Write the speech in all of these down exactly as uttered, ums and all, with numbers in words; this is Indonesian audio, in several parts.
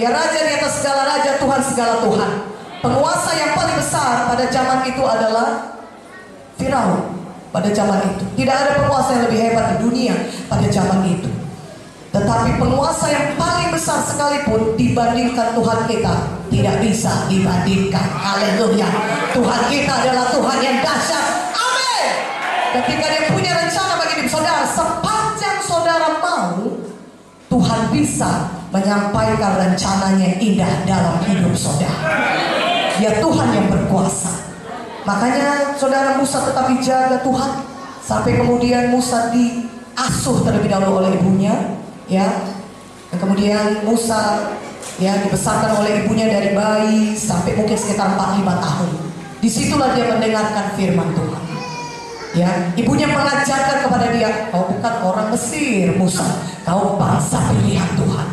Dia raja di atas segala raja, Tuhan segala Tuhan. Penguasa yang paling besar pada zaman itu adalah Firaun. Pada zaman itu tidak ada penguasa yang lebih hebat di dunia pada zaman itu. Tetapi penguasa yang paling besar sekalipun dibandingkan Tuhan kita tidak bisa dibandingkan. Haleluya. Tuhan kita adalah Tuhan yang dahsyat. Amin. Ketika dia punya rencana bagi hidup saudara, sepanjang saudara mau, Tuhan bisa menyampaikan rencananya indah dalam hidup saudara. Dia Tuhan yang berkuasa. Makanya saudara Musa tetap dijaga Tuhan sampai kemudian Musa diasuh terlebih dahulu oleh ibunya, ya. Dan kemudian Musa ya dibesarkan oleh ibunya dari bayi sampai mungkin sekitar empat puluh lima tahun. Disitulah dia mendengarkan firman Tuhan. Ya, ibunya mengajarkan kepada dia, kau bukan orang Mesir, Musa, kau bangsa pilihan Tuhan.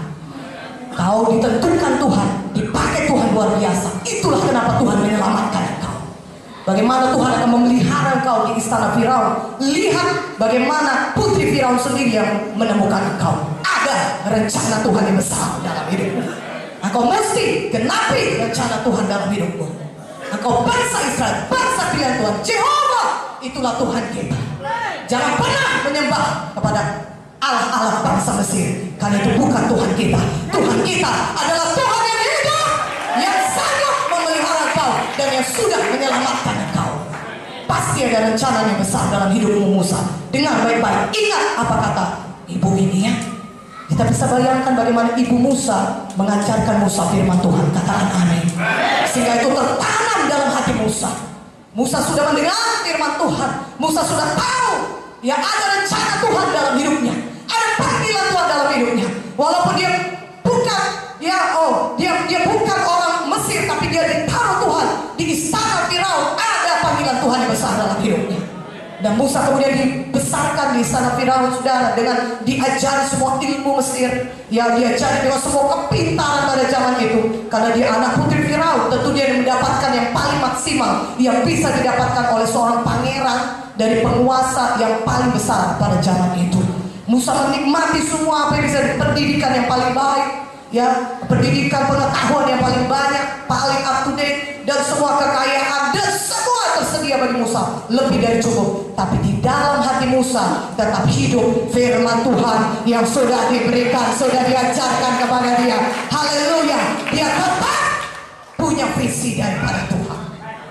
Kau ditentukan Tuhan, dipakai Tuhan luar biasa. Itulah kenapa Tuhan menyelamatkan engkau. Bagaimana Tuhan akan memelihara engkau di istana Firaun. Lihat bagaimana putri Firaun sendiri yang menemukan engkau. Ada rencana Tuhan yang besar dalam hidupmu. Engkau mesti genapi rencana Tuhan dalam hidupmu. Engkau bangsa Israel, bangsa pilihan Tuhan. Jehovah, itulah Tuhan kita. Jangan pernah menyembah kepada Allah-Allah bangsa Mesir, karena itu bukan Tuhan kita. Tuhan kita adalah Tuhan yang hidup, yang sanggup memelihara engkau dan yang sudah menyelamatkan engkau. Pasti ada rencana yang besar dalam hidupmu Musa. Dengar baik-baik, ingat apa kata ibu ini ya. Kita bisa bayangkan bagaimana ibu Musa mengajarkan Musa firman Tuhan. Katakan amin. Sehingga itu tertanam dalam hati Musa. Musa sudah mendengar firman Tuhan. Musa sudah tahu ya ada rencana Tuhan dalam hidupnya. Ada panggilan Tuhan dalam hidupnya. Walaupun dia bukan ya oh dia dia bukan orang Mesir, tapi dia ditaruh Tuhan di istana Firaun. Ada panggilan Tuhan yang besar dalam hidupnya. Dan Musa kemudian dibesarkan di istana Firaun, saudara, dengan diajari semua ilmu Mesir. Ya, diajari dengan semua kepintaran pada zaman itu. Karena dia anak putri Firaun, tentu dia mendapatkan yang paling maksimal yang bisa didapatkan oleh seorang pangeran dari penguasa yang paling besar pada zaman itu. Musa menikmati semua apa yang bisa, pendidikan yang paling baik, ya, pendidikan pengetahuan yang paling banyak, paling up to date, dan semua kekayaan dan semua tersedia bagi Musa, lebih dari cukup. Tapi di dalam hati Musa tetap hidup firman Tuhan yang sudah diberikan, sudah diajarkan kepada dia. Haleluya. Dia tetap punya visi daripada Tuhan.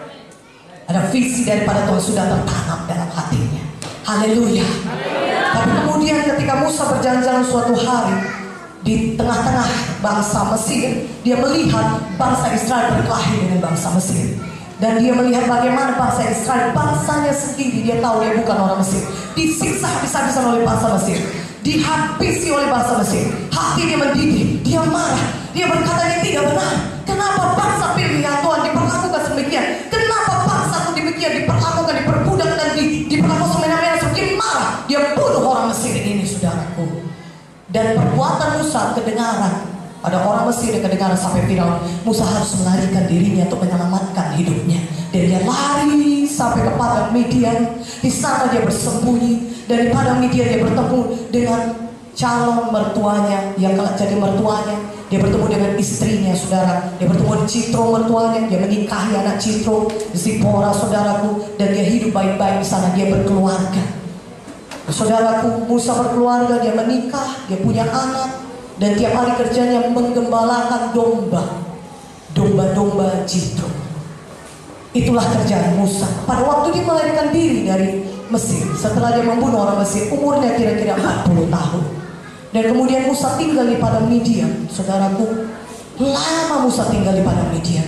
Ada visi daripada Tuhan sudah tertanam dalam hatinya. Haleluya. Tapi kemudian ketika Musa berjalan-jalan suatu hari di tengah-tengah bangsa Mesir, dia melihat bangsa Israel berkelahi dengan bangsa Mesir. Dan dia melihat bagaimana bangsa Israel, bangsanya sendiri, dia tahu dia bukan orang Mesir, disiksa habis-habisan oleh bangsa Mesir, dihabisi oleh bangsa Mesir. Hati dia mendidih, dia marah, dia berkata ini tidak benar. Kenapa bangsa pilihan Tuhan diperlakukan sedemikian? Kenapa bangsa itu demikian diperlakukan, diperbudak dan di, diperlakukan semena-mena? Semakin marah, dia bunuh orang Mesir ini, saudaraku. Dan perbuatan Musa kedengaran pada orang Mesir, yang kedengaran sampai Firaun. Musa harus melarikan dirinya untuk menyelamatkan hidupnya. Dan dia lari sampai ke padang Midian. Di sana dia bersembunyi. Dan di padang Midian dia bertemu dengan calon mertuanya yang kelak jadi mertuanya. Dia bertemu dengan istrinya, saudara. Dia bertemu dengan Citro mertuanya. Dia menikahi anak Citro, Zipora, saudaraku. Dan dia hidup baik-baik di sana. Dia berkeluarga. Saudaraku, Musa berkeluarga, dia menikah, dia punya anak, dan tiap hari kerjanya menggembalakan domba, domba-domba Jitro. Itulah kerjaan Musa. Pada waktu dia melarikan diri dari Mesir, setelah dia membunuh orang Mesir, umurnya kira-kira empat puluh tahun. Dan kemudian Musa tinggal di padang Midian, saudaraku. Lama Musa tinggal di padang Midian.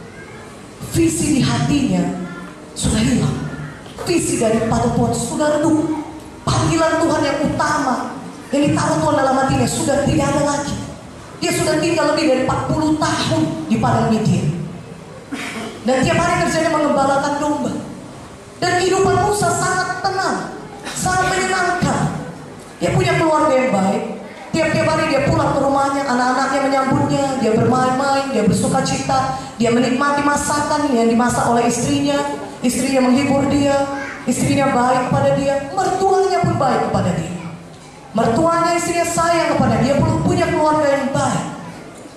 Visi di hatinya sudah hilang. Visi dari padang Tuhan sudah redup. Panggilan Tuhan yang utama yang ditaruh Tuhan dalam hatinya sudah tidak ada lagi. Dia sudah tinggal lebih dari empat puluh tahun di padang Midian. Dan tiap hari kerjanya mengembalakan domba. Dan kehidupan Musa sangat tenang, sangat menyenangkan. Dia punya keluarga yang baik. Tiap-tiap hari dia pulang ke rumahnya, anak-anaknya menyambutnya, dia bermain-main, dia bersuka cita, dia menikmati masakan yang dimasak oleh istrinya. Istrinya menghibur dia, istrinya baik kepada dia, mertuanya pun baik kepada dia. Mertuanya, istrinya sayang kepada dia, pun punya keluarga yang baik.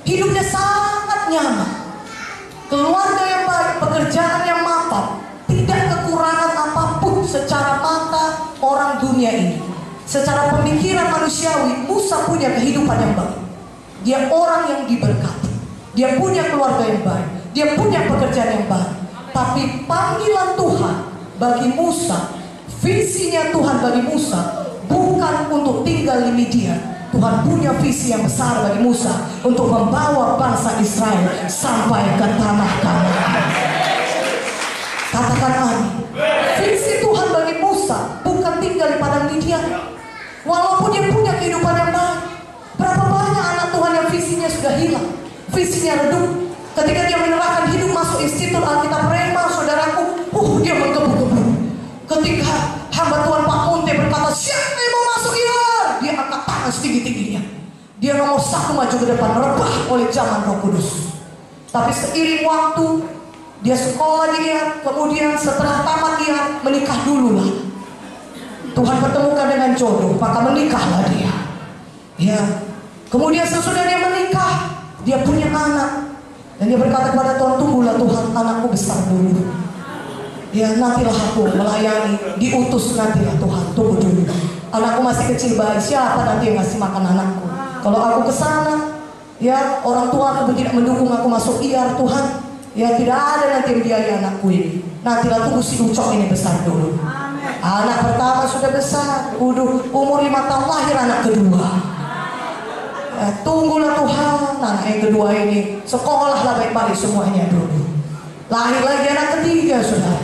hidupnya sangat nyaman, keluarga yang baik, pekerjaan yang mapan, tidak kekurangan apapun secara mata orang dunia ini. Secara pemikiran manusiawi, Musa punya kehidupan yang baik. Dia orang yang diberkati, dia punya keluarga yang baik, dia punya pekerjaan yang baik. Tapi panggilan Tuhan bagi Musa, visinya Tuhan bagi Musa bukan untuk tinggal di Midian. Tuhan punya visi yang besar bagi Musa untuk membawa bangsa Israel sampai ke tanah Kanaan. Katakan amin. Visi Tuhan bagi Musa bukan tinggal di padang Midian. Walaupun dia punya kehidupan yang baik, berapa banyak anak Tuhan yang visinya sudah hilang, visinya redup. Ketika dia menyerahkan hidup masuk Institut Alkitab Rema, saudaraku, uh dia menggebu-gebu. Ketika hamba Tuhan Pak Munte berkata, siapa yang mau masuk ya? Dia angkat tangan setinggi-tingginya. Dia nomor satu maju ke depan, rebah oleh zaman Roh Kudus. Tapi seiring waktu, dia sekolah dia, kemudian setelah tamat dia menikah dulu lah. Tuhan pertemukan dengan jodoh, maka menikahlah dia. Ya, kemudian sesudah dia menikah, dia punya anak. Dan dia berkata kepada Tuhan, tunggulah Tuhan, anakku besar dulu. Ya, nantilah aku melayani, diutus nantilah Tuhan, tunggu dulu. Anakku masih kecil bayi, siapa nanti yang ngasih makan anakku? Kalau aku ke sana, ya orang tua aku tidak mendukung aku masuk I A R Tuhan. Ya tidak ada nanti yang biaya anakku ini. Nantilah tunggu si Ucok ini besar dulu. Anak pertama sudah besar, udah umur lima tahun lahir anak kedua. Ya, tunggulah Tuhan, anak yang kedua ini sekolahlah baik-baik semuanya dulu. Lahir lagi anak ketiga, saudara.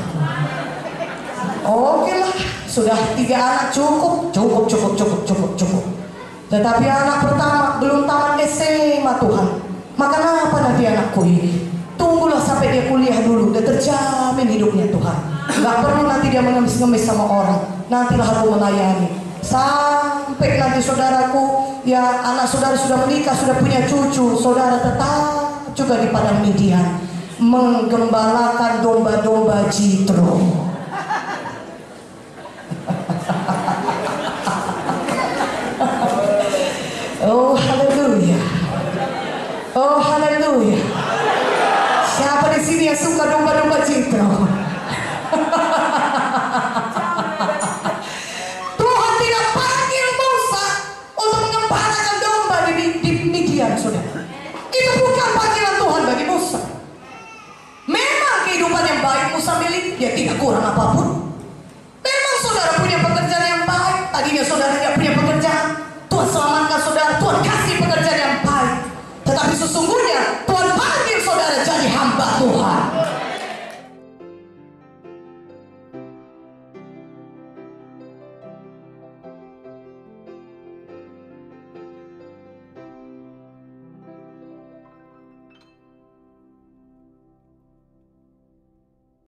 Oke lah, sudah tiga anak cukup, cukup, cukup, cukup, cukup, cukup. Tetapi anak pertama belum tamat S M A Tuhan. Maka apa nanti anakku ini? Tunggulah sampai dia kuliah dulu, udah terjamin hidupnya Tuhan. Gak perlu nanti dia mengemis-ngemis sama orang. Nantilah aku melayani. Sampai nanti saudaraku, ya anak saudara sudah menikah, sudah punya cucu, saudara tetap juga di padang Midian menggembalakan domba-domba Jitro. Oh haleluya, oh haleluya. Siapa di sini yang suka domba-domba Jitro? Tuhan tidak panggil Musa untuk mengembalakan domba di, di Midian, saudara. Itu bukan panggilan Tuhan bagi Musa. Memang kehidupan yang baik Musa miliki, dia tidak kurang apapun. Memang saudara punya pekerjaan yang baik. Tadinya saudara tidak punya pekerjaan, Tuhan selamatkan saudara, Tuhan kasih pekerjaan yang baik. Tetapi sesungguhnya Tuhan panggil saudara jadi hamba Tuhan.